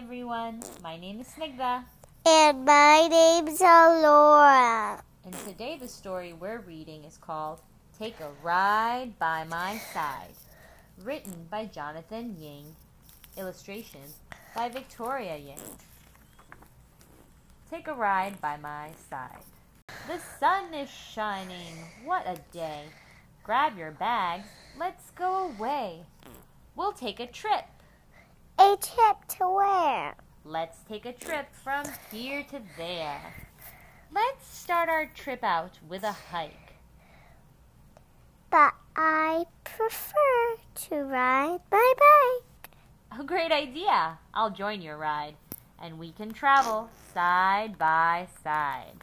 everyone, my name is Snigdha. And my name's Alora. And today the story we're reading is called Take a Ride by My Side, written by Jonathan Ying, illustrations by Victoria Ying. Take a ride by my side. The sun is shining, what a day. Grab your bags, let's go away. We'll take a trip. A trip to where? Let's take a trip from here to there. Let's start our trip out with a hike. But I prefer to ride my bike. A great idea. I'll join your ride, and we can travel side by side.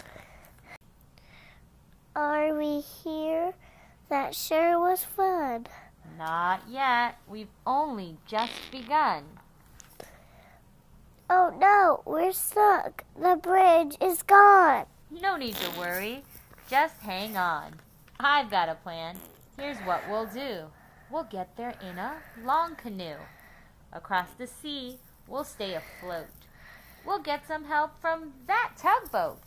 Are we here? That sure was fun. Not yet. We've only just begun. Oh no, we're stuck. The bridge is gone. No need to worry. Just hang on. I've got a plan. Here's what we'll do. We'll get there in a long canoe. Across the sea, we'll stay afloat. We'll get some help from that tugboat.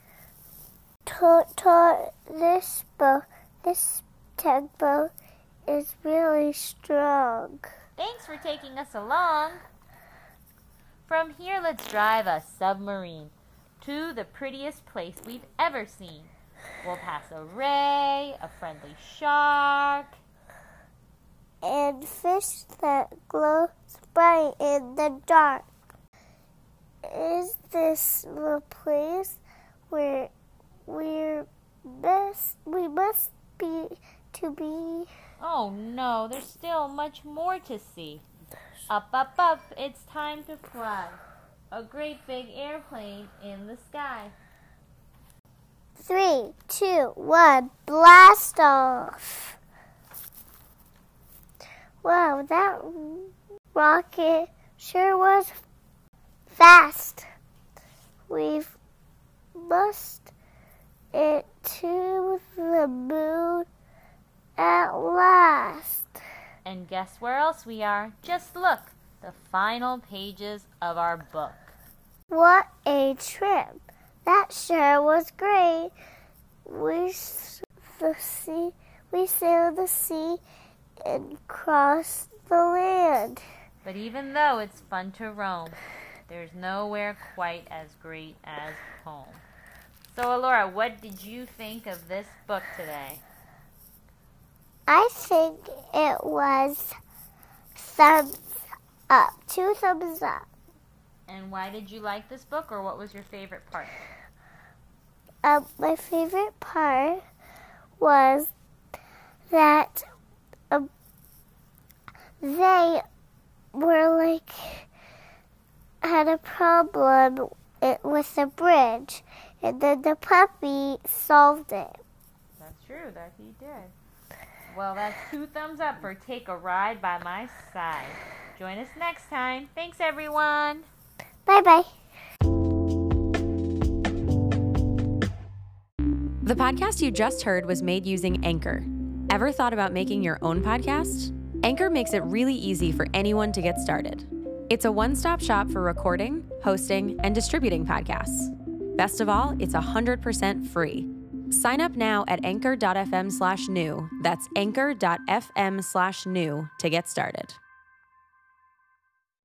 This tugboat is really strong. Thanks for taking us along. From here, let's drive a submarine to the prettiest place we've ever seen. We'll pass a ray, a friendly shark, and fish that glows bright in the dark. Is this the place where we must be to be? Oh no, there's still much more to see. Up, up, up, it's time to fly. A great big airplane in the sky. 3, 2, 1, blast off! Wow, that rocket sure was fast. We've must it to the moon at last. And guess where else we are? Just look, the final pages of our book. What a trip! That sure was great. We sailed the sea and crossed the land. But even though it's fun to roam, there's nowhere quite as great as home. So, Alora, what did you think of this book today? I think it was thumbs up. 2 thumbs up. And why did you like this book, or what was your favorite part? My favorite part was that they were had a problem with the bridge, and then the puppy solved it. That's true, that he did. Well, that's 2 thumbs up for Take a Ride by My Side. Join us next time. Thanks, everyone. Bye-bye. The podcast you just heard was made using Anchor. Ever thought about making your own podcast? Anchor makes it really easy for anyone to get started. It's a one-stop shop for recording, hosting, and distributing podcasts. Best of all, it's 100% free. Sign up now at anchor.fm/new. That's anchor.fm/new to get started.